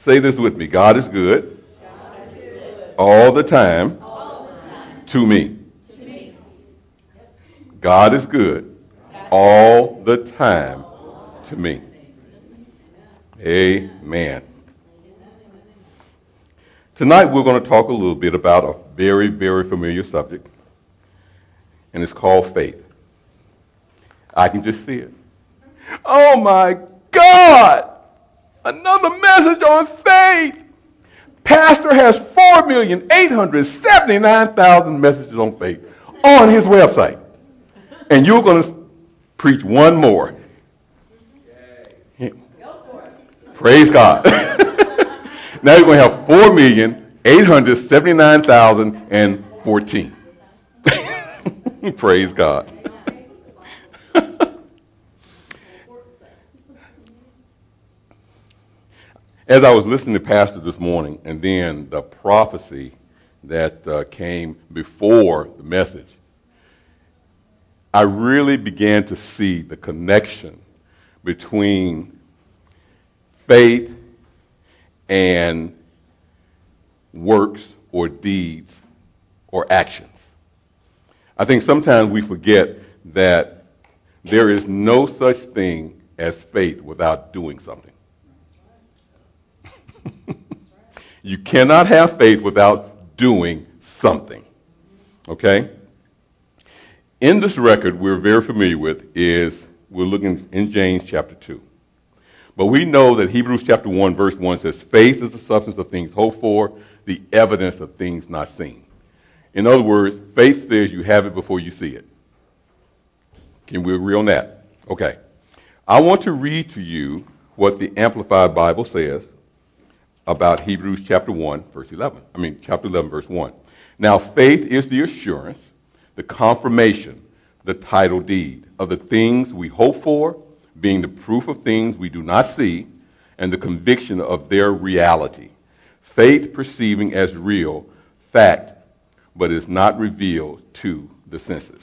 Say this with me. God is good, all the time, to me. God is good all the time to me. Amen. Tonight we're going to talk a little bit about a very, very familiar subject, and it's called faith. I can just see it. Oh my God! Another message on faith! Pastor has 4,879,000 messages on faith on his website. And you're going to preach one more. Praise God. Now you're going to have 4,879,014. Praise God. As I was listening to Pastor this morning, and then the prophecy that came before the message, I really began to see the connection between faith and works or deeds or actions. I think sometimes we forget that there is no such thing as faith without doing something. You cannot have faith without doing something. Okay? In this record we're very familiar with we're looking in James chapter 2. But we know that Hebrews chapter 1 verse 1 says, faith is the substance of things hoped for, the evidence of things not seen. In other words, faith says you have it before you see it. Can we agree on that? Okay. I want to read to you what the Amplified Bible says about Hebrews chapter 1 verse 11. Chapter 11 verse 1. Now faith is the assurance, the confirmation, the title deed of the things we hope for, being the proof of things we do not see, and the conviction of their reality. Faith perceiving as real fact, but is not revealed to the senses.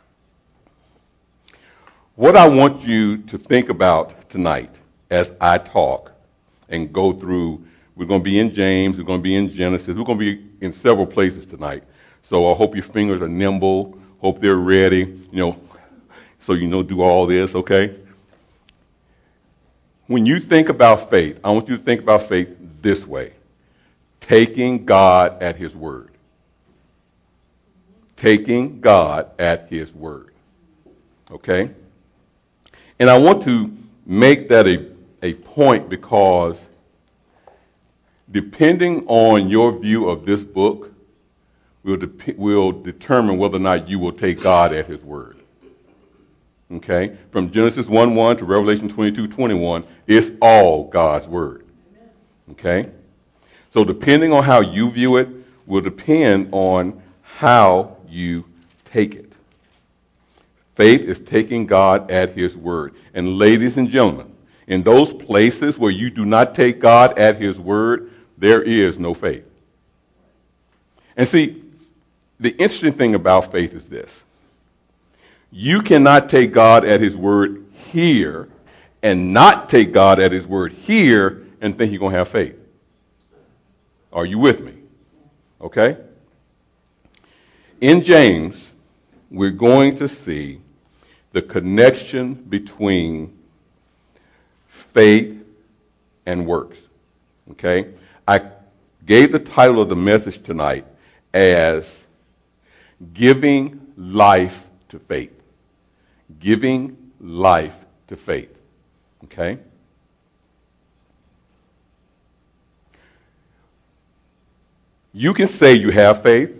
What I want you to think about tonight as I talk and go through, we're going to be in James, we're going to be in Genesis, we're going to be in several places tonight. So I hope your fingers are nimble, hope they're ready, so do all this, okay? When you think about faith, I want you to think about faith this way. Taking God at His word. Taking God at His word. Okay? And I want to make that a point because depending on your view of this book will determine whether or not you will take God at His word. Okay? From Genesis 1:1 to Revelation 22:21, it's all God's word. Okay? So depending on how you view it will depend on how you take it. Faith is taking God at His word. And ladies and gentlemen, in those places where you do not take God at His word, there is no faith. And see, the interesting thing about faith is this. You cannot take God at His word here and not take God at His word here and think you're going to have faith. Are you with me? Okay? In James, we're going to see the connection between faith and works. Okay? I gave the title of the message tonight as Giving Life to Faith. Giving life to faith. Okay? You can say you have faith.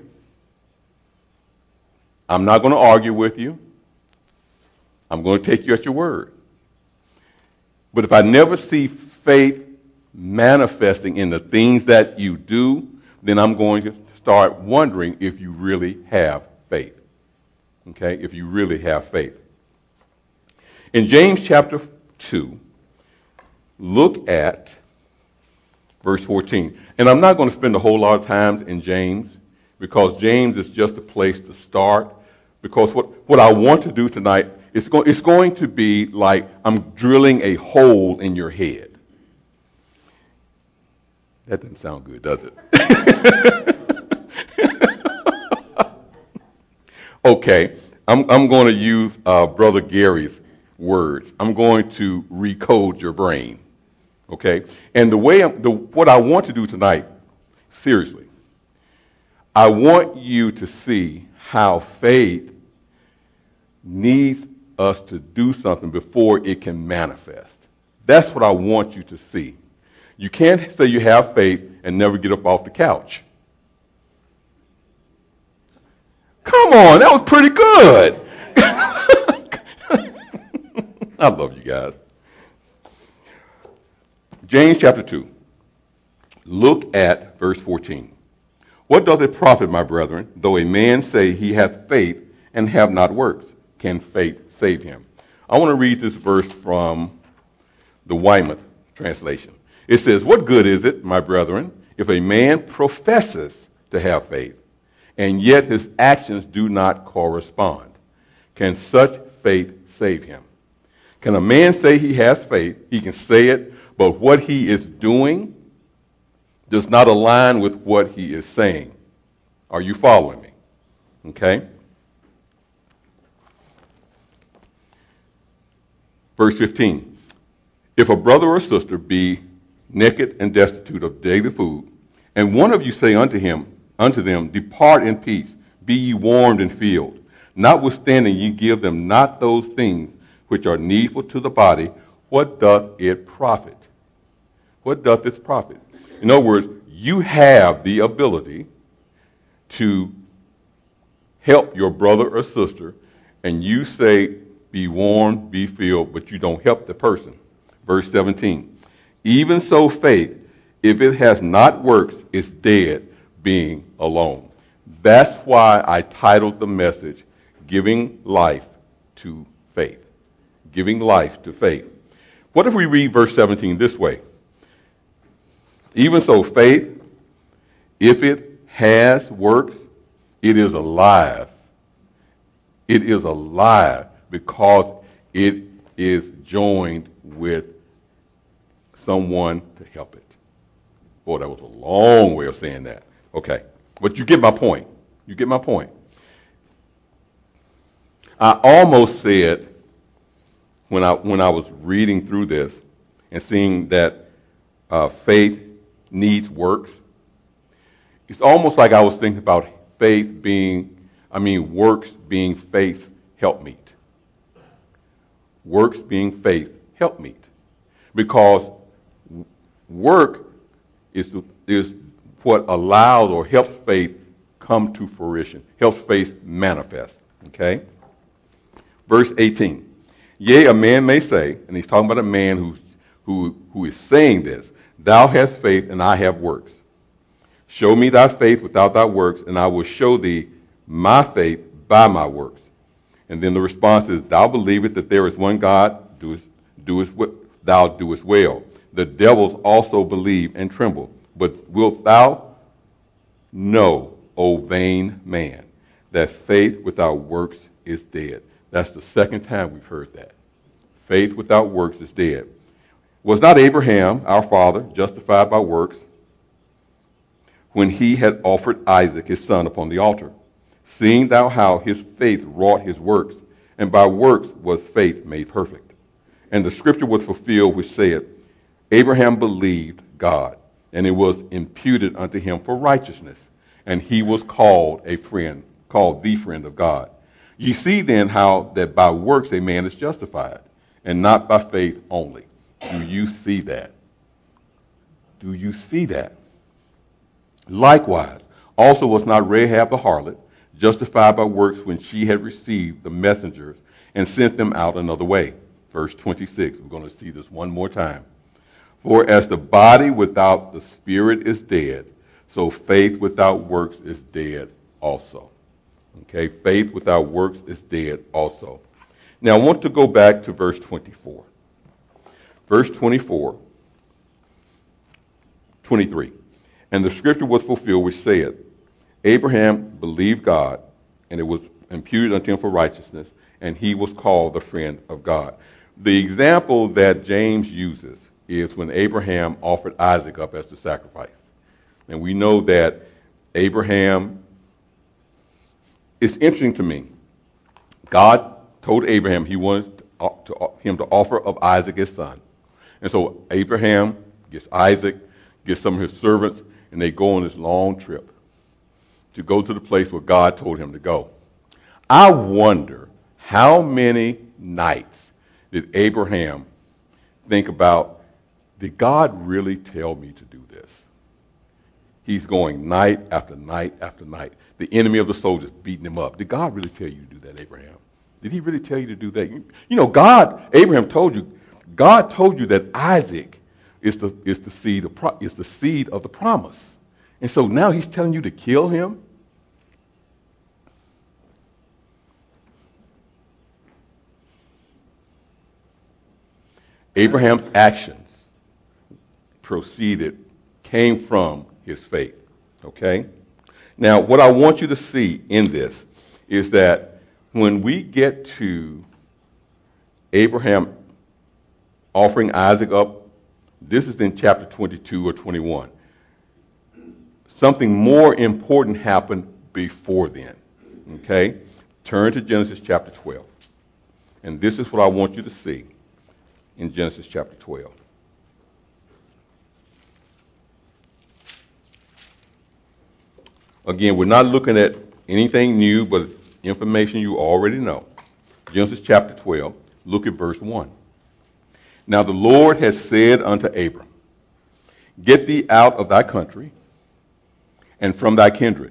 I'm not going to argue with you. I'm going to take you at your word. But if I never see faith manifesting in the things that you do, then I'm going to start wondering if you really have faith. Okay? If you really have faith. In James chapter 2, look at verse 14. And I'm not going to spend a whole lot of time in James because James is just a place to start. Because what I want to do tonight, it's going to be like I'm drilling a hole in your head. That doesn't sound good, does it? Okay, I'm going to use Brother Gary's words. I'm going to recode your brain. Okay, and what I want to do tonight, seriously, I want you to see how faith needs us to do something before it can manifest. That's what I want you to see. You can't say you have faith and never get up off the couch. Come on, that was pretty good. I love you guys. James chapter 2. Look at verse 14. What doth it profit, my brethren, though a man say he hath faith and have not works? Can faith save him? I want to read this verse from the Weymouth translation. It says, what good is it, my brethren, if a man professes to have faith, and yet his actions do not correspond? Can such faith save him? Can a man say he has faith? He can say it, but what he is doing does not align with what he is saying. Are you following me? Okay? Verse 15. If a brother or sister be naked and destitute of daily food, and one of you say unto them, depart in peace, be ye warmed and filled, notwithstanding ye give them not those things which are needful to the body, what doth it profit? What doth it profit? In other words, you have the ability to help your brother or sister, and you say, be warmed, be filled, but you don't help the person. Verse 17. Even so faith, if it has not works, is dead, being alone. That's why I titled the message, Giving Life to Faith. Giving life to faith. What if we read verse 17 this way? Even so faith, if it has works, it is alive. It is alive because it is joined with someone to help it. Boy, that was a long way of saying that. Okay, but you get my point. You get my point. I almost said when I was reading through this and seeing that faith needs works, it's almost like I was thinking about works being faith helpmeet. Works being faith helpmeet. Because work is what allows or helps faith come to fruition, helps faith manifest. Okay? Verse 18. Yea, a man may say, and he's talking about a man who is saying this, thou hast faith and I have works. Show me thy faith without thy works, and I will show thee my faith by my works. And then the response is, thou believest that there is one God, thou doest well. The devils also believe and tremble. But wilt thou know, O vain man, that faith without works is dead? That's the second time we've heard that. Faith without works is dead. Was not Abraham, our father, justified by works when he had offered Isaac his son upon the altar? Seeing thou how his faith wrought his works, and by works was faith made perfect. And the scripture was fulfilled which said, Abraham believed God, and it was imputed unto him for righteousness, and he was called the friend of God. Ye see then how that by works a man is justified, and not by faith only. Do you see that? Do you see that? Likewise, also was not Rahab the harlot justified by works when she had received the messengers and sent them out another way? Verse 26. We're going to see this one more time. For as the body without the spirit is dead, so faith without works is dead also. Okay, faith without works is dead also. Now I want to go back to verse 24. Verse 23. And the scripture was fulfilled which said, Abraham believed God, and it was imputed unto him for righteousness, and he was called the friend of God. The example that James uses is when Abraham offered Isaac up as the sacrifice. And we know that Abraham, it's interesting to me. God told Abraham he wanted him to offer up Isaac his son. And so Abraham gets Isaac, gets some of his servants, and they go on this long trip to go to the place where God told him to go. I wonder how many nights did Abraham think about, did God really tell me to do this? He's going night after night after night. The enemy of the soul is beating him up. Did God really tell you to do that, Abraham? Did he really tell you to do that? You know, Abraham told you, God told you that Isaac is the seed of the promise. And so now he's telling you to kill him? Abraham's actions came from his faith. Okay? Now, what I want you to see in this is that when we get to Abraham offering Isaac up, this is in chapter 22 or 21. Something more important happened before then. Okay? Turn to Genesis chapter 12. And this is what I want you to see in Genesis chapter 12. Again, we're not looking at anything new, but information you already know. Genesis chapter 12, look at verse 1. Now the Lord has said unto Abram, get thee out of thy country, and from thy kindred,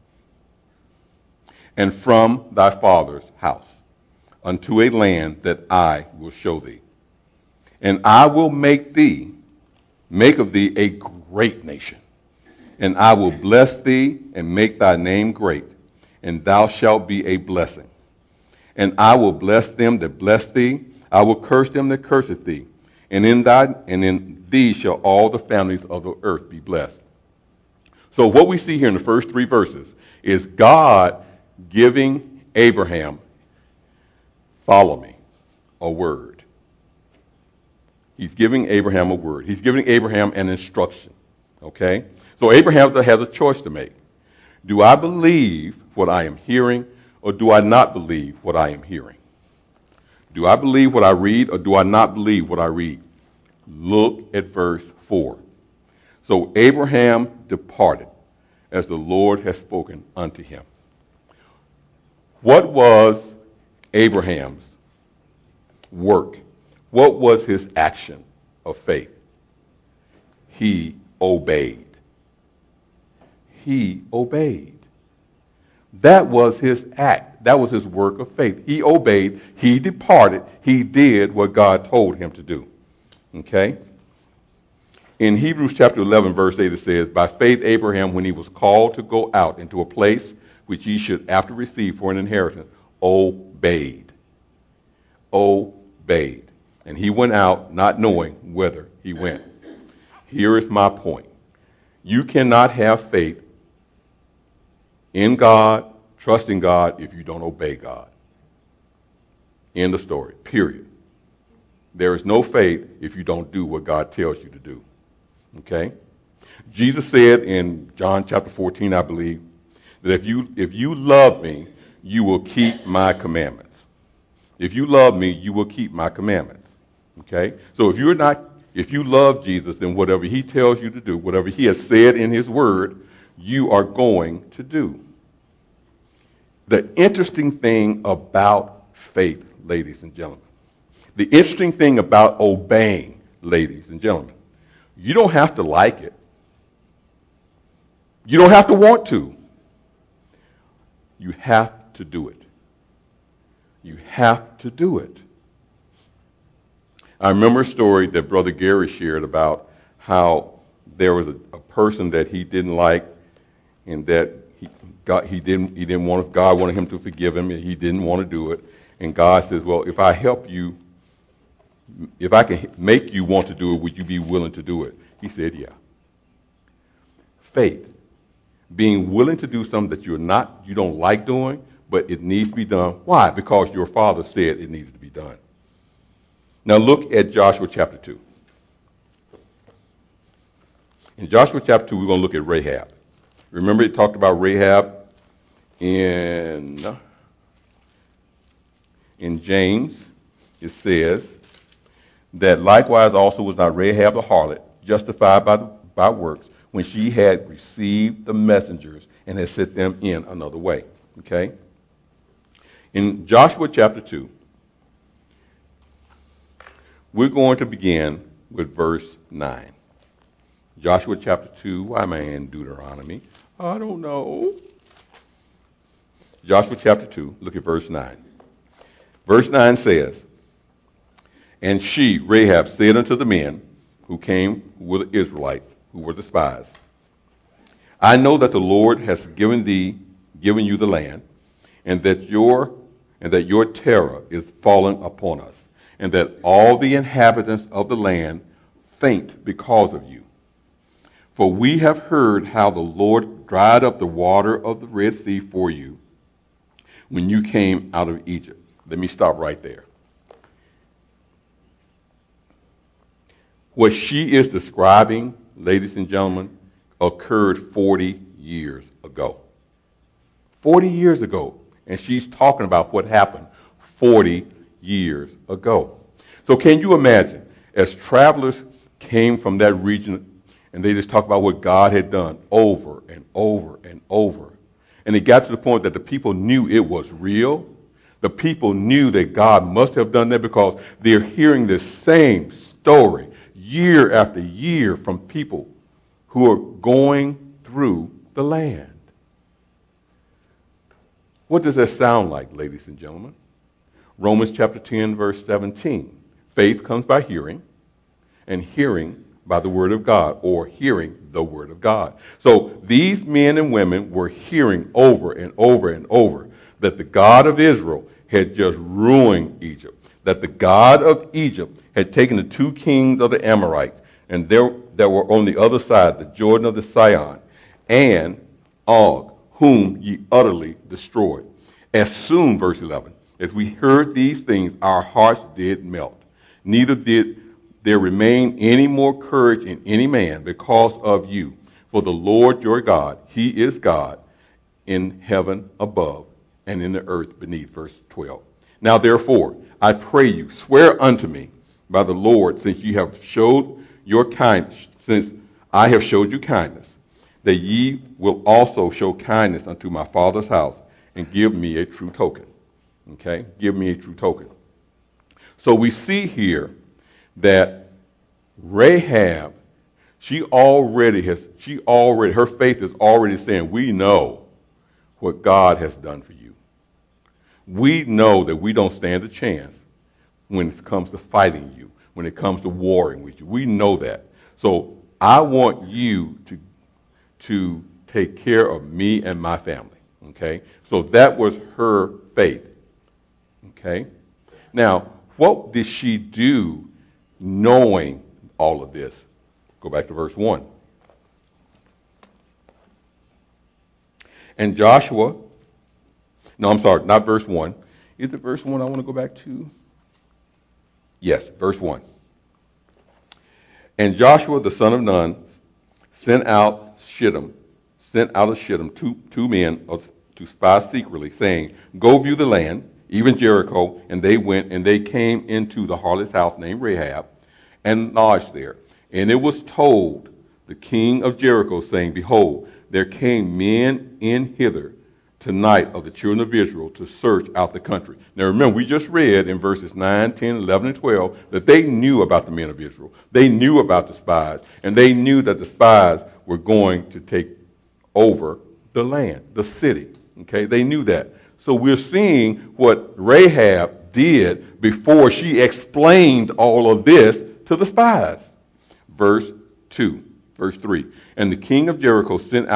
and from thy father's house, unto a land that I will show thee. And I will make of thee a great nation. And I will bless thee and make thy name great, and thou shalt be a blessing. And I will bless them that bless thee. I will curse them that curseth thee. And in thee shall all the families of the earth be blessed. So what we see here in the first 3 verses is God giving Abraham, follow me, a word. He's giving Abraham a word. He's giving Abraham an instruction. Okay? So Abraham has a choice to make. Do I believe what I am hearing, or do I not believe what I am hearing? Do I believe what I read, or do I not believe what I read? Look at verse 4. So Abraham departed as the Lord had spoken unto him. What was Abraham's work? What was his action of faith? He obeyed. He obeyed. That was his act. That was his work of faith. He obeyed. He departed. He did what God told him to do. Okay? In Hebrews chapter 11, verse 8, it says, by faith Abraham, when he was called to go out into a place which he should after receive for an inheritance, obeyed. Obeyed. And he went out not knowing whither he went. Here is my point. You cannot have faith in God, trusting God, if you don't obey God. End of story. Period. There is no faith if you don't do what God tells you to do. Okay? Jesus said in John chapter 14, I believe, that if you love me, you will keep my commandments. If you love me, you will keep my commandments. Okay? So if you love Jesus, then whatever he tells you to do, whatever he has said in his word, you are going to do. The interesting thing about faith, ladies and gentlemen, the interesting thing about obeying, ladies and gentlemen, you don't have to like it. You don't have to want to. You have to do it. You have to do it. I remember a story that Brother Gary shared about how there was a person that he didn't like, and that God wanted him to forgive him, and he didn't want to do it. And God says, well, if I help you, if I can make you want to do it, would you be willing to do it? He said, yeah. Faith. Being willing to do something that you don't like doing, but it needs to be done. Why? Because your father said it needed to be done. Now look at Joshua chapter 2. In Joshua chapter 2, we're going to look at Rahab. Remember it talked about Rahab in James. It says that likewise also was not Rahab the harlot justified by works when she had received the messengers and had sent them in another way. Okay? In Joshua chapter 2, we're going to begin with verse 9. Joshua chapter 2, why am I in Deuteronomy? I don't know. Joshua chapter 2, look at verse 9. Verse 9 says, And she, Rahab, said unto the men who came who were the Israelites, who were the spies, I know that the Lord has given you the land, and that your terror is fallen upon us, and that all the inhabitants of the land faint because of you. For we have heard how the Lord dried up the water of the Red Sea for you when you came out of Egypt. Let me stop right there. What she is describing, ladies and gentlemen, occurred 40 years ago. 40 years ago. And she's talking about what happened 40 years ago. So can you imagine, as travelers came from that region, and they just talk about what God had done over and over and over. And it got to the point that the people knew it was real. The people knew that God must have done that because they're hearing the same story year after year from people who are going through the land. What does that sound like, ladies and gentlemen? Romans chapter 10, verse 17. Faith comes by hearing, and hearing by the word of God, or hearing the word of God. So these men and women were hearing over and over and over that the God of Israel had just ruined Egypt, that the God of Egypt had taken the two kings of the Amorites, and there were on the other side the Jordan of the Sihon, and Og, whom ye utterly destroyed. As soon, verse 11, as we heard these things, our hearts did melt. Neither did there remain any more courage in any man because of you. For the Lord your God, he is God in heaven above and in the earth beneath. Verse 12. Now therefore, I pray you, swear unto me by the Lord, since you have showed your kindness, since I have showed you kindness, that ye will also show kindness unto my father's house and give me a true token. Okay? Give me a true token. So we see here that Rahab, her faith is already saying, we know what God has done for you. We know that we don't stand a chance when it comes to fighting you, when it comes to warring with you. We know that. So I want you to take care of me and my family. Okay? So that was her faith. Okay? Now, what did she do knowing all of this? Go back to verse 1. And Joshua, no, I'm sorry, not verse 1. Is it verse 1 I want to go back to? Yes, verse 1. And Joshua the son of Nun sent out of Shittim two men to spy secretly, saying, Go view the land, even Jericho. And they went, and they came into the harlot's house named Rahab, and lodged there. And it was told the king of Jericho, saying, Behold, there came men in hither tonight of the children of Israel to search out the country. Now remember, we just read in verses 9, 10, 11, and 12 that they knew about the men of Israel. They knew about the spies, and they knew that the spies were going to take over the land, the city. Okay, they knew that. So we're seeing what Rahab did before she explained all of this to the spies. Verse 3. And the king of Jericho sent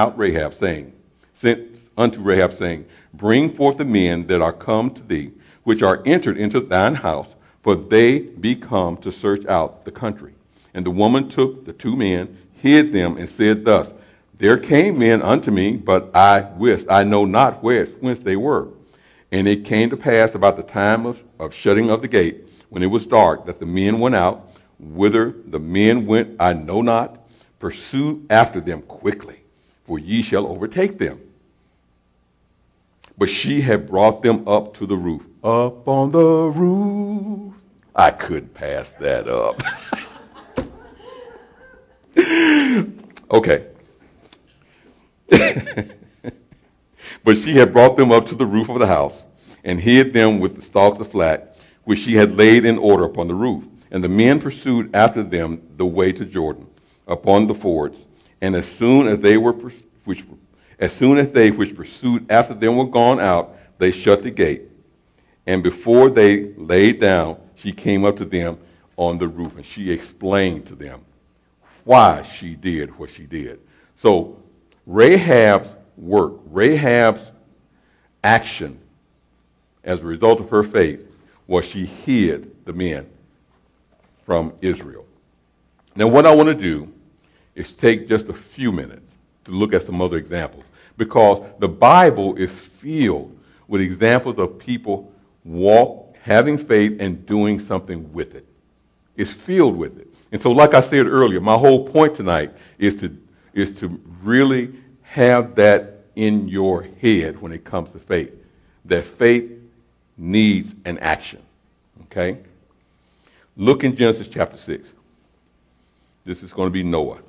unto Rahab, saying, Bring forth the men that are come to thee, which are entered into thine house, for they be come to search out the country. And the woman took the two men, hid them, and said thus, There came men unto me, but I know not whence they were. And it came to pass about the time of shutting of the gate, when it was dark, that the men went out. Whither the men went, I know not. Pursue after them quickly, for ye shall overtake them. But she had brought them up to the roof. Up on the roof. I couldn't pass that up. Okay. But she had brought them up to the roof of the house, and hid them with the stalks of flax, which she had laid in order upon the roof. And the men pursued after them the way to Jordan, upon the fords. And as soon as they which pursued after them were gone out, they shut the gate. And before they laid down, she came up to them on the roof, and she explained to them why she did what she did. So Rahab's work, Rahab's action as a result of her faith was she hid the men from Israel. Now what I want to do is take just a few minutes to look at some other examples, because the Bible is filled with examples of people having faith and doing something with it. It's filled with it. And so like I said earlier, my whole point tonight is to really have that in your head when it comes to faith, that faith needs an action. Okay? Look in Genesis chapter 6. This is going to be Noah.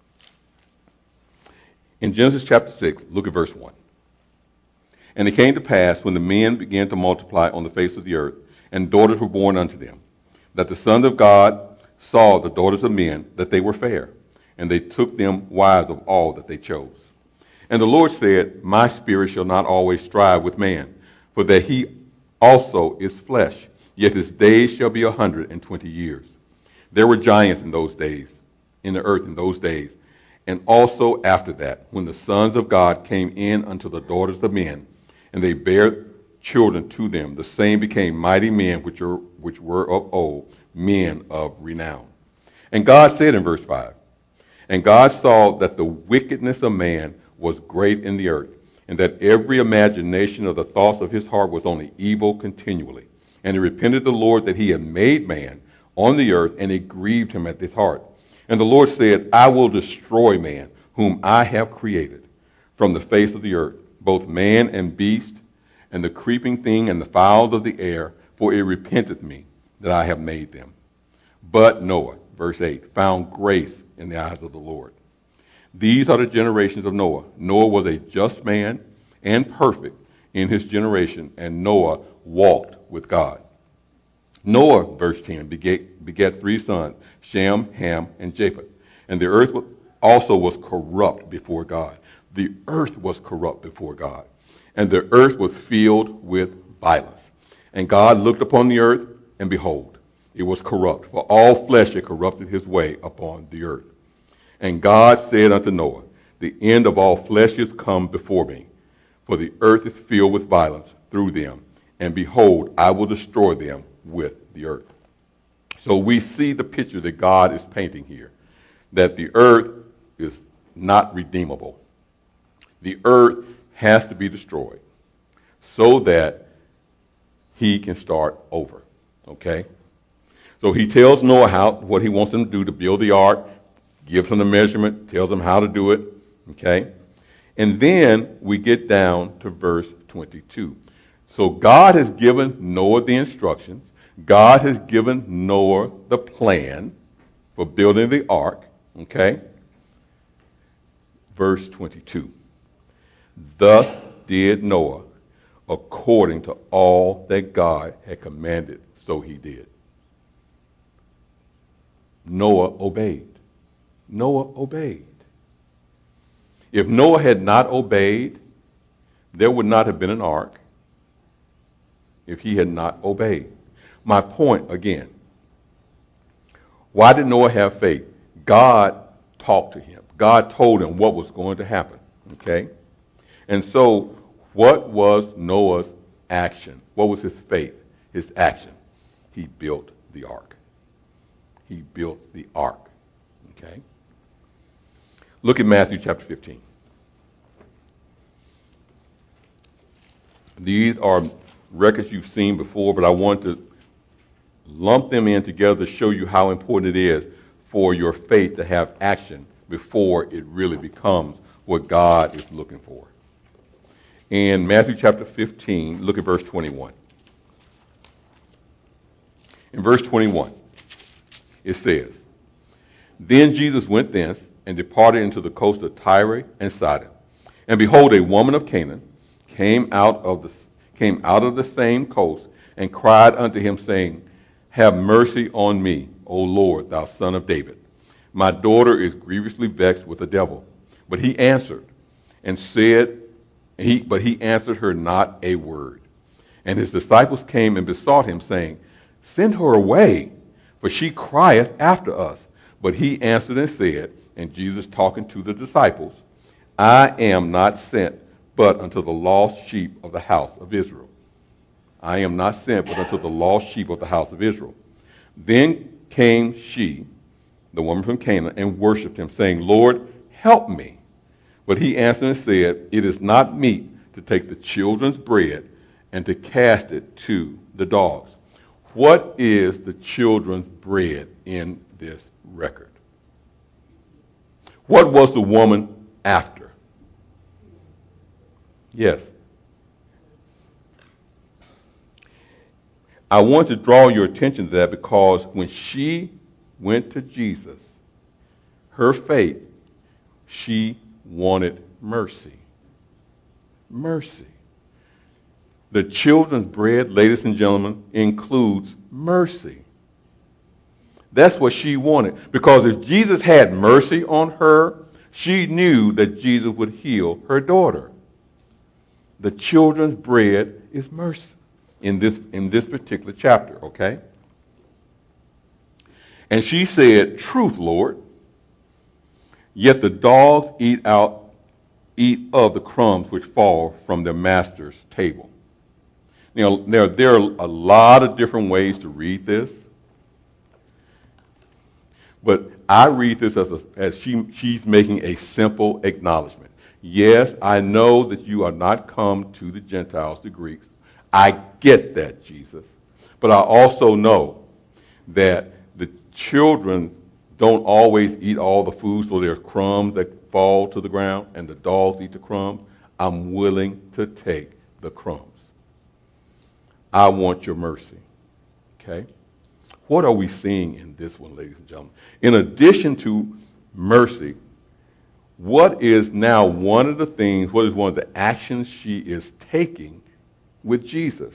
In Genesis chapter 6, look at verse 1. And it came to pass, when the men began to multiply on the face of the earth, and daughters were born unto them, that the sons of God saw the daughters of men, that they were fair, and they took them wives of all that they chose. And the Lord said, My spirit shall not always strive with man, for that he also is flesh, yet his days shall be 120 years. There were giants in those days, in the earth in those days, and also after that, when the sons of God came in unto the daughters of men, and they bare children to them, the same became mighty men which were of old, men of renown. And God said in verse 5, And God saw that the wickedness of man was great in the earth, and that every imagination of the thoughts of his heart was only evil continually. And he repented the Lord that he had made man on the earth, and it grieved him at his heart. And the Lord said, I will destroy man, whom I have created, from the face of the earth, both man and beast, and the creeping thing and the fowls of the air, for it repenteth me that I have made them. But Noah, verse 8, found grace in the eyes of the Lord. These are the generations of Noah. Noah was a just man and perfect in his generation, and Noah walked with God. Noah, verse 10, begat 3 sons, Shem, Ham, and Japheth. And the earth also was corrupt before God. The earth was corrupt before God. And the earth was filled with violence. And God looked upon the earth, and behold, it was corrupt, for all flesh had corrupted his way upon the earth. And God said unto Noah, The end of all flesh is come before me, for the earth is filled with violence through them. And behold, I will destroy them with the earth. So we see the picture that God is painting here, that the earth is not redeemable. The earth has to be destroyed so that he can start over. Okay? So he tells Noah what he wants him to do to build the ark, gives him the measurement, tells him how to do it. Okay? And then we get down to verse 22. So God has given Noah the instructions. God has given Noah the plan for building the ark. Okay? Verse 22. Thus did Noah according to all that God had commanded, so he did. Noah obeyed. Noah obeyed. If Noah had not obeyed, there would not have been an ark if he had not obeyed. My point again, why did Noah have faith? God talked to him. God told him what was going to happen. Okay? And so, what was Noah's action? What was his faith? His action? He built the ark. He built the ark. Okay? Look at Matthew chapter 15. These are records you've seen before, but I want to lump them in together to show you how important it is for your faith to have action before it really becomes what God is looking for. In Matthew chapter 15, look at verse 21. In verse 21, it says, Then Jesus went thence and departed into the coast of Tyre and Sidon. And behold, a woman of Canaan came out of the same coast and cried unto him, saying, Have mercy on me, O Lord, thou son of David. My daughter is grievously vexed with a devil. But he answered her not a word. And his disciples came and besought him, saying, Send her away, for she crieth after us. But he answered and said, and Jesus talking to the disciples, I am not sent but unto the lost sheep of the house of Israel. I am not sent but unto the lost sheep of the house of Israel. Then came she, the woman from Canaan, and worshipped him, saying, Lord, help me. But he answered and said, It is not meet to take the children's bread and to cast it to the dogs. What is the children's bread in this record? What was the woman after? Yes. I want to draw your attention to that because when she went to Jesus, her faith, she wanted mercy. Mercy. The children's bread, ladies and gentlemen, includes mercy. That's what she wanted. Because if Jesus had mercy on her, she knew that Jesus would heal her daughter. The children's bread is mercy in this particular chapter, okay? And she said, Truth, Lord. Yet the dogs eat of the crumbs which fall from their master's table. Now, there are a lot of different ways to read this. But I read this as she's making a simple acknowledgement. Yes, I know that you are not come to the Gentiles, the Greeks. I get that, Jesus. But I also know that the children don't always eat all the food, so there's crumbs that fall to the ground, and the dogs eat the crumbs. I'm willing to take the crumbs. I want your mercy. Okay? What are we seeing in this one, ladies and gentlemen? In addition to mercy, what is now one of the actions she is taking with Jesus?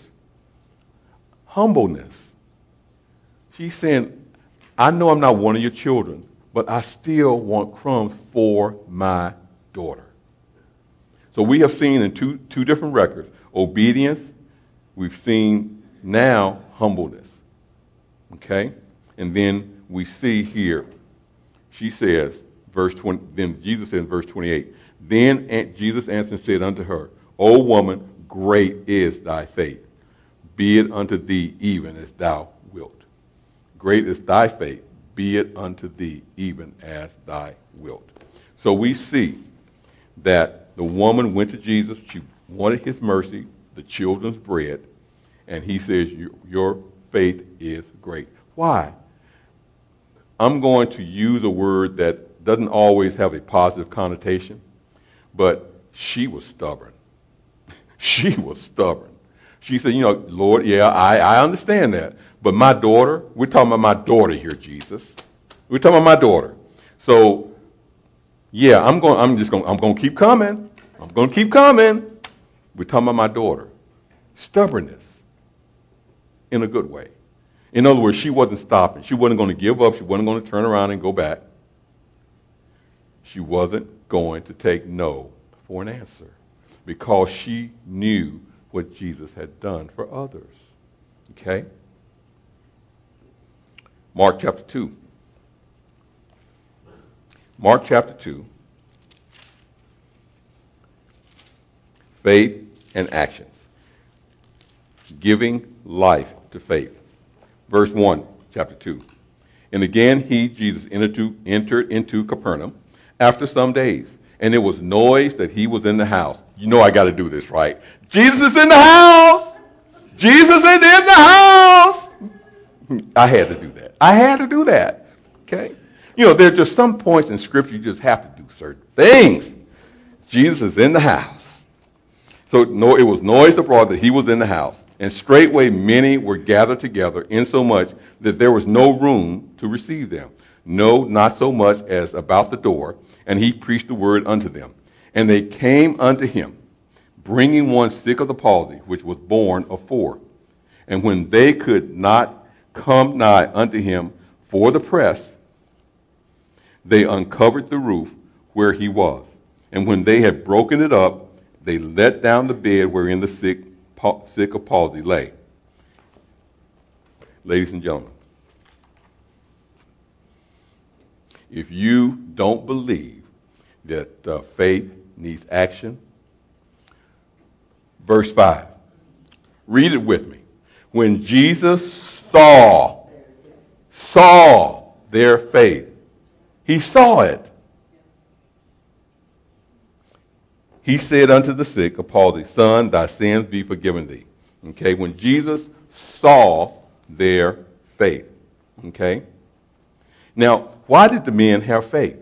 Humbleness. She's saying, I know I'm not one of your children, but I still want crumbs for my daughter. So we have seen in two different records, obedience. We've seen now humbleness. Okay? And then we see here, she says, then Jesus said in verse 28, Then Jesus answered and said unto her, O woman, great is thy faith. Be it unto thee even as thou wilt. Great is thy faith. Be it unto thee even as thy wilt. So we see that the woman went to Jesus. She wanted his mercy, the children's bread, and he says, your faith is great. Why? I'm going to use a word that doesn't always have a positive connotation, but she was stubborn. She was stubborn. She said, Lord, yeah, I understand that. But my daughter, we're talking about my daughter here, Jesus. We're talking about my daughter. So, yeah, I'm going to keep coming. I'm going to keep coming. We're talking about my daughter. Stubbornness. In a good way. In other words, she wasn't stopping. She wasn't going to give up. She wasn't going to turn around and go back. She wasn't going to take no for an answer because she knew what Jesus had done for others. Okay? Mark chapter 2. Mark chapter 2. Faith and actions. Giving life to faith. Verse 1, chapter 2. And again he, Jesus, entered into Capernaum after some days. And there was noise that he was in the house. You know I got to do this, right? Jesus is in the house! Jesus is in the house! I had to do that. Okay? There are just some points in Scripture you just have to do certain things. Jesus is in the house. So it was noised abroad that he was in the house. And straightway many were gathered together, insomuch that there was no room to receive them. No, not so much as about the door. And he preached the word unto them. And they came unto him, bringing one sick of the palsy, which was born of 4. And when they could not come nigh unto him for the press, they uncovered the roof where he was. And when they had broken it up, they let down the bed wherein the sick of palsy lay. Ladies and gentlemen, if you don't believe that faith needs action, verse 5, read it with me. When Jesus saw their faith, he saw it. He said unto the sick of palsy, Son, thy sins be forgiven thee. Okay, when Jesus saw their faith. Okay? Now, why did the men have faith?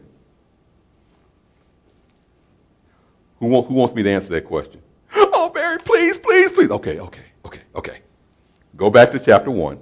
Who wants me to answer that question? Oh, Barry, please. Okay. Go back to chapter 1.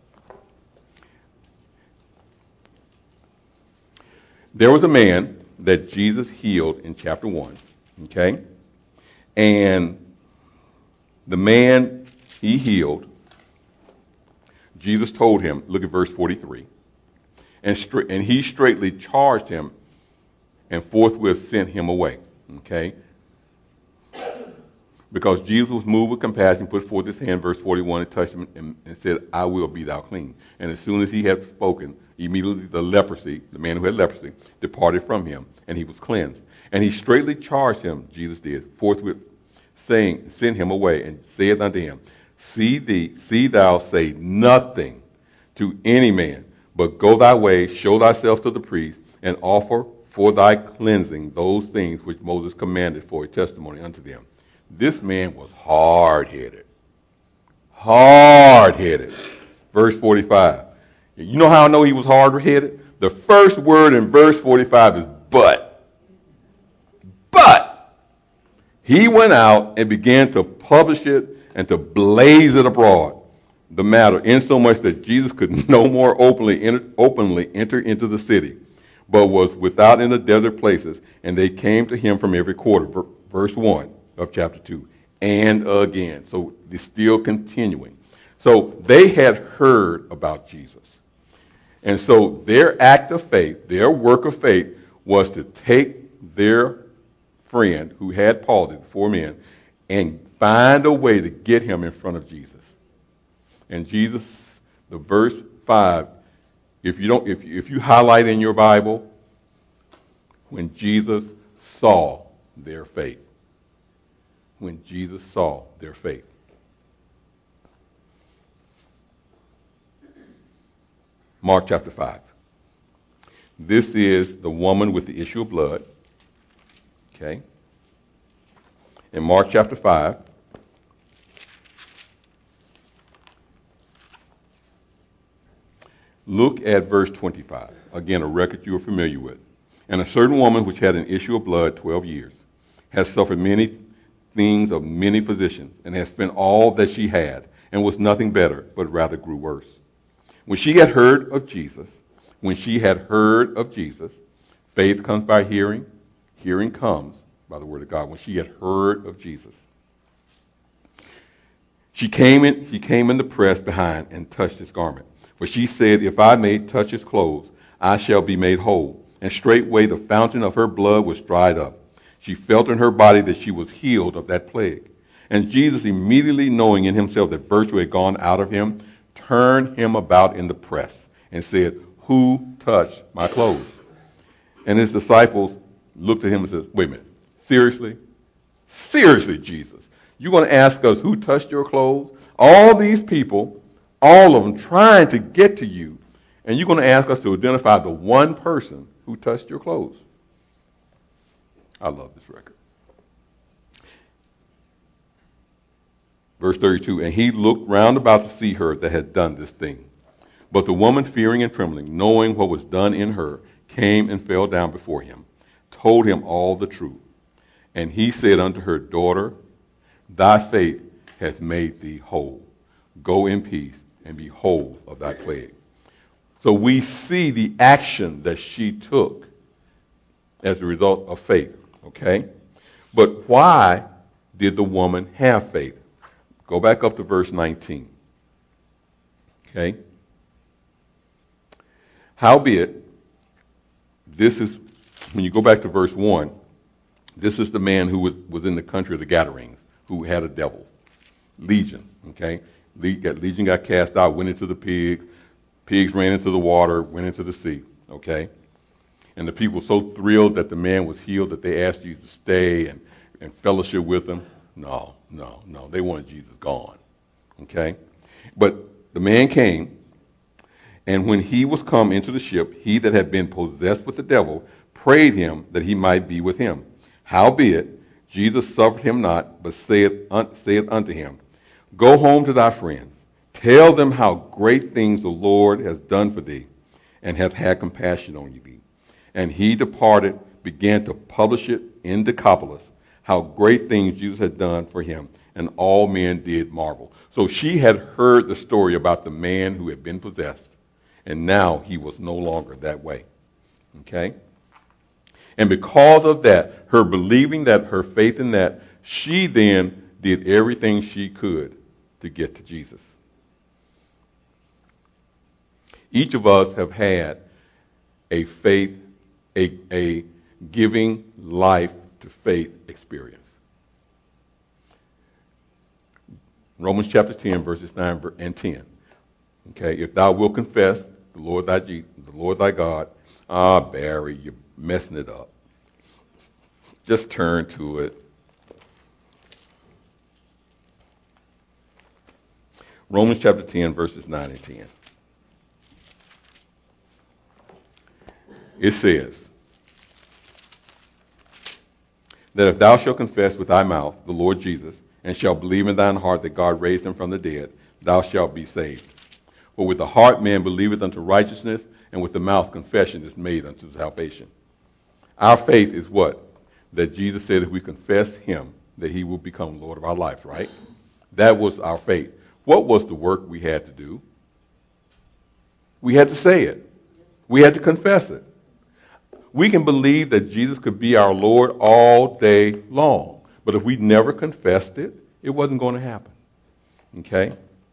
There was a man that Jesus healed in chapter 1. Okay? And the man he healed, Jesus told him, look at verse 43, and he straightly charged him and forthwith sent him away. Okay? Because Jesus was moved with compassion, put forth his hand, verse 41, and touched him and said, I will be thou clean. And as soon as he had spoken, immediately the man who had leprosy, departed from him, and he was cleansed. And he straightly charged him, Jesus did, forthwith, saying, send him away, and saith unto him, see thou say nothing to any man, but go thy way, show thyself to the priest, and offer for thy cleansing those things which Moses commanded for a testimony unto them. This man was hard-headed. Verse 45. You know how I know he was hard-headed? The first word in verse 45 is but. But he went out and began to publish it and to blaze it abroad, the matter, insomuch that Jesus could no more openly enter into the city, but was without in the desert places, and they came to him from every quarter. Verse 1 of chapter 2. And again. So it's still continuing. So they had heard about Jesus. And so their act of faith, their work of faith, was to take their friend who had palsy, the 4 men, and find a way to get him in front of Jesus. And Jesus, the verse 5, if you highlight in your Bible, when Jesus saw their faith. When Jesus saw their faith. Mark chapter 5. This is the woman with the issue of blood. Okay. In Mark chapter 5, look at verse 25. Again, a record you are familiar with. And a certain woman which had an issue of blood 12 years has suffered many things of many physicians, and has spent all that she had, and was nothing better, but rather grew worse. When she had heard of Jesus, faith comes by hearing, hearing comes by the word of God. When she had heard of Jesus, she came in the press behind and touched his garment. For she said, if I may touch his clothes, I shall be made whole. And straightway the fountain of her blood was dried up. She felt in her body that she was healed of that plague. And Jesus, immediately knowing in himself that virtue had gone out of him, turned him about in the press and said, who touched my clothes? And his disciples looked at him and said, wait a minute, seriously? Seriously, Jesus? You're going to ask us who touched your clothes? All these people, all of them trying to get to you, and you're going to ask us to identify the one person who touched your clothes? I love this record. Verse 32, and he looked round about to see her that had done this thing. But the woman, fearing and trembling, knowing what was done in her, came and fell down before him, told him all the truth. And he said unto her, Daughter, thy faith hath made thee whole. Go in peace and be whole of thy plague. So we see the action that she took as a result of faith, okay? But why did the woman have faith? Go back up to verse 19, okay? Howbeit, this is, when you go back to verse 1, this is the man who was in the country of the Gadarenes, who had a devil, Legion, okay? Legion got cast out, went into the pigs. Pigs ran into the water, went into the sea, okay? And the people were so thrilled that the man was healed that they asked Jesus to stay and fellowship with them. No. They wanted Jesus gone, okay? But the man came, and when he was come into the ship, he that had been possessed with the devil prayed him that he might be with him. Howbeit, Jesus suffered him not, but saith unto him, Go home to thy friends. Tell them how great things the Lord has done for thee, and hath had compassion on thee. And he departed, began to publish it in Decapolis, how great things Jesus had done for him, and all men did marvel. So she had heard the story about the man who had been possessed, and now he was no longer that way. Okay? And because of that, her believing that, her faith in that, she then did everything she could to get to Jesus. Each of us have had a faith, a giving life to faith experience. Romans chapter 10, verses 9 and 10. Okay, if thou wilt confess the Lord thy God, Barry, you're messing it up. Just turn to it. Romans chapter 10, verses 9 and 10. It says that if thou shalt confess with thy mouth the Lord Jesus, and shalt believe in thine heart that God raised him from the dead, thou shalt be saved. For with the heart man believeth unto righteousness, and with the mouth confession is made unto salvation. Our faith is what? That Jesus said if we confess him, that he will become Lord of our lives, right? That was our faith. What was the work we had to do? We had to say it. We had to confess it. We can believe that Jesus could be our Lord all day long. But if we never confessed it, it wasn't going to happen. Okay?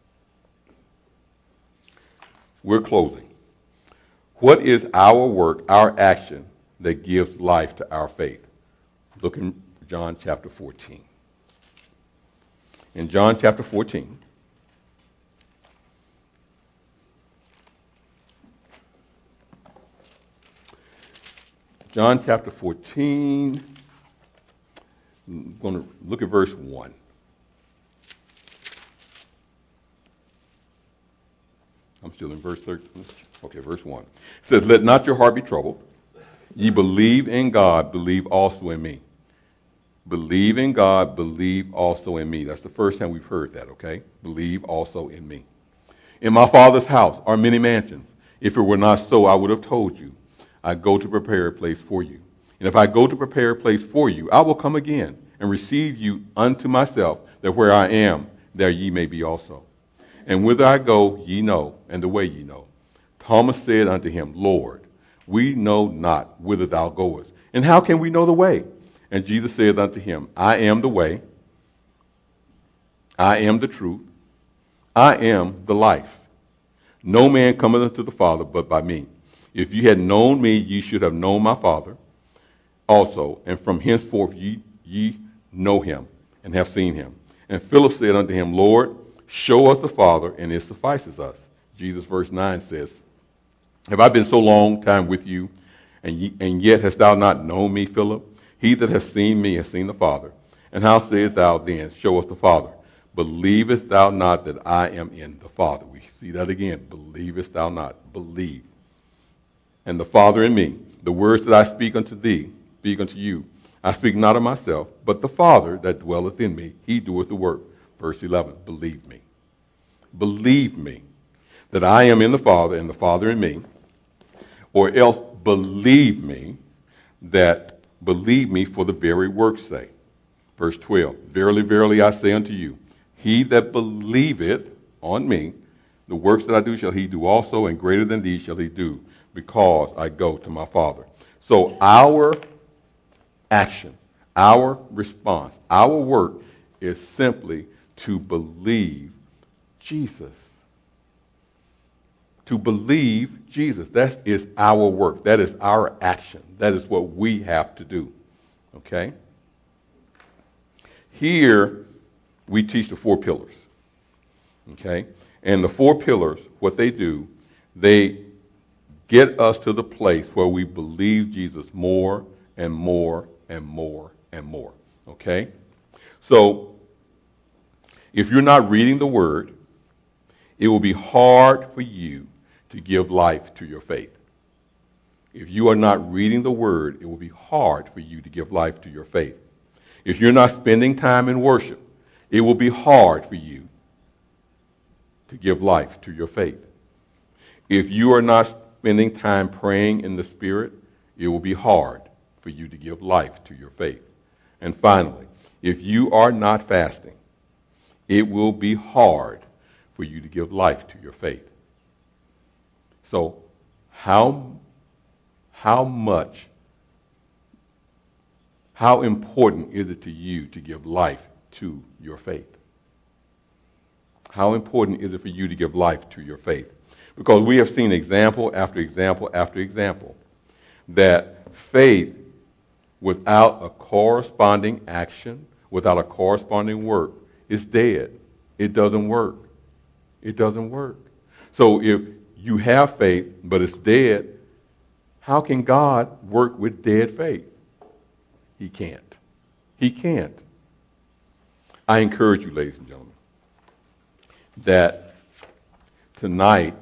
We're closing. What is our work, our action, that gives life to our faith? Look in John chapter 14. In John chapter 14, I'm going to look at verse 1. I'm still in verse 13. Okay, verse 1. It says, Let not your heart be troubled. Ye believe in God, believe also in me. Believe in God, believe also in me. That's the first time we've heard that, okay? Believe also in me. In my Father's house are many mansions. If it were not so, I would have told you. I go to prepare a place for you. And if I go to prepare a place for you, I will come again and receive you unto myself, that where I am, there ye may be also. And whither I go, ye know, and the way ye know. Thomas said unto him, Lord, we know not whither thou goest, and how can we know the way? And Jesus said unto him, I am the way, I am the truth, I am the life. No man cometh unto the Father but by me. If ye had known me, ye should have known my Father also, and from henceforth ye know him, and have seen him. And Philip said unto him, Lord, show us the Father, and it suffices us. Jesus, verse 9 says, Have I been so long time with you, and yet hast thou not known me, Philip? He that hath seen me has seen the Father. And how sayest thou then, Show us the Father? Believest thou not that I am in the Father? We see that again. Believest thou not? Believe. And the Father in me. The words that I speak unto thee, speak unto you. I speak not of myself, but the Father that dwelleth in me, he doeth the work. Verse 11, believe me. Believe me that I am in the Father and the Father in me, or else believe me for the very work's sake. Verse 12, verily, verily, I say unto you, he that believeth on me, the works that I do shall he do also, and greater than these shall he do, because I go to my Father. So our action, our response, our work is simply to believe Jesus. To believe Jesus. That is our work. That is our action. That is what we have to do. Okay? Here, we teach the 4 pillars. Okay? And the 4 pillars, what they do, they get us to the place where we believe Jesus more and more and more and more. Okay? So, if you're not reading the Word, it will be hard for you to give life to your faith. If you are not reading the Word, it will be hard for you to give life to your faith. If you're not spending time in worship, it will be hard for you to give life to your faith. If you are not spending time praying in the Spirit, it will be hard for you to give life to your faith. And finally, if you are not fasting, it will be hard for you to give life to your faith. So, how important is it to you to give life to your faith? How important is it for you to give life to your faith? Because we have seen example after example after example that faith without a corresponding action, without a corresponding work, is dead. It doesn't work. It doesn't work. So if you have faith, but it's dead, how can God work with dead faith? He can't. He can't. I encourage you, ladies and gentlemen, that tonight,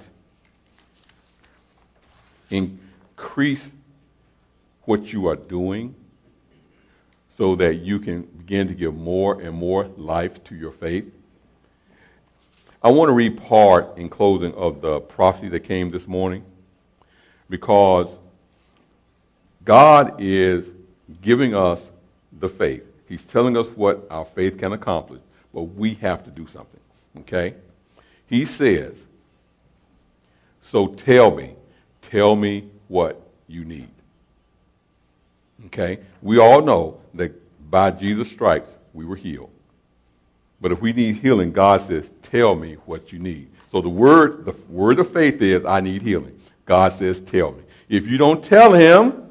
increase what you are doing so that you can begin to give more and more life to your faith. I want to read part in closing of the prophecy that came this morning, because God is giving us the faith. He's telling us what our faith can accomplish, but we have to do something. Okay? He says, so tell me what you need. Okay? We all know that by Jesus' stripes we were healed. But if we need healing, God says, tell me what you need. So the word of faith is, I need healing. God says, tell me. If you don't tell him,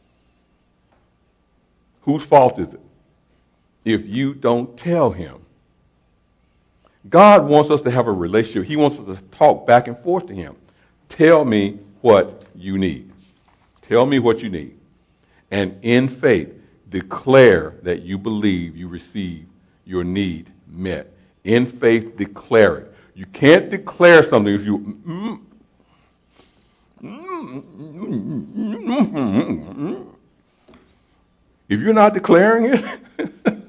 whose fault is it? If you don't tell him. God wants us to have a relationship. He wants us to talk back and forth to him. Tell me what you need. Tell me what you need. And in faith, declare that you believe you receive your need met. In faith, declare it. You can't declare something if you... If you're not declaring it,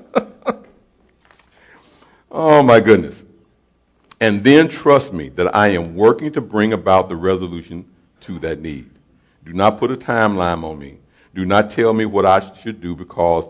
oh my goodness. And then trust me that I am working to bring about the resolution to that need. Do not put a timeline on me. Do not tell me what I should do because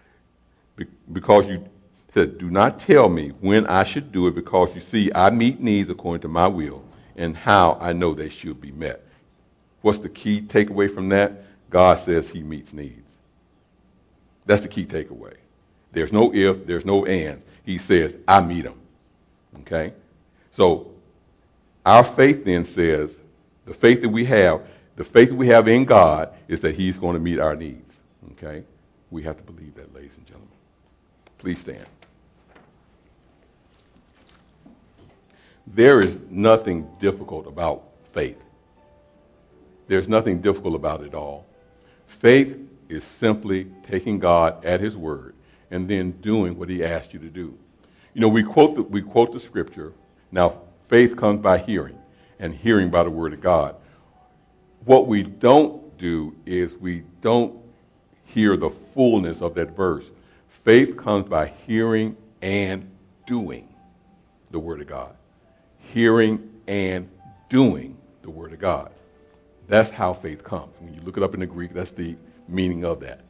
you said, do not tell me when I should do it, because you see, I meet needs according to my will and how I know they should be met. What's the key takeaway from that? God says he meets needs. That's the key takeaway. There's no if, there's no and. He says, I meet them. Okay? So, our faith then says, the faith that we have in God is that he's going to meet our needs. Okay? We have to believe that, ladies and gentlemen. Please stand. There is nothing difficult about faith. There's nothing difficult about it all. Faith is simply taking God at his word and then doing what he asked you to do. You know, we quote the scripture. Now, faith comes by hearing, and hearing by the word of God. What we don't do is we don't hear the fullness of that verse. Faith comes by hearing and doing the word of God. Hearing and doing the word of God. That's how faith comes. When you look it up in the Greek, that's the meaning of that.